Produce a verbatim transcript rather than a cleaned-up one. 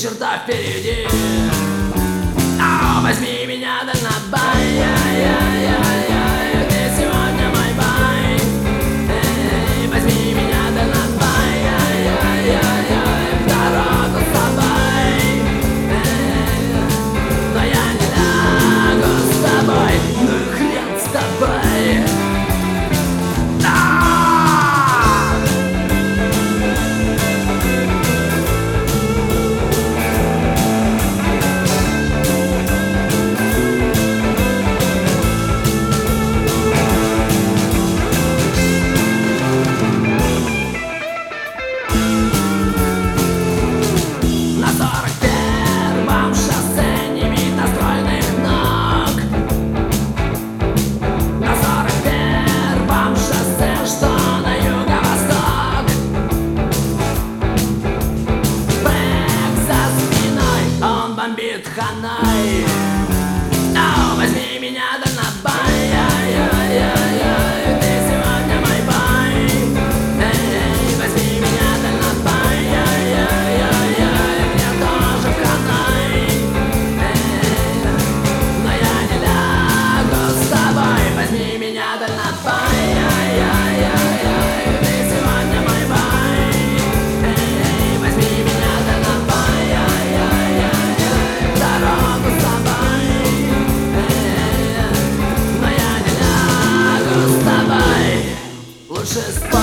черта впереди. А, возьми меня дальнобой, ты сегодня мой бай. Эй, возьми меня дальнобой, в дорогу с тобой. Эй, но я не лягу с тобой, ну и хрен с тобой. Бомбит Ханай. Oh, возьми меня дальнобой, ты сегодня мой бай. Эй, возьми меня дальнобой, я тоже в Ханай. Эй, но я не лягу с тобой. Возьми меня дальнобой, ты сегодня мой бай. Эй, возьми меня дальнобой, дорогу с тобой. Эй, но я не лягу с тобой. Лучше с тобой.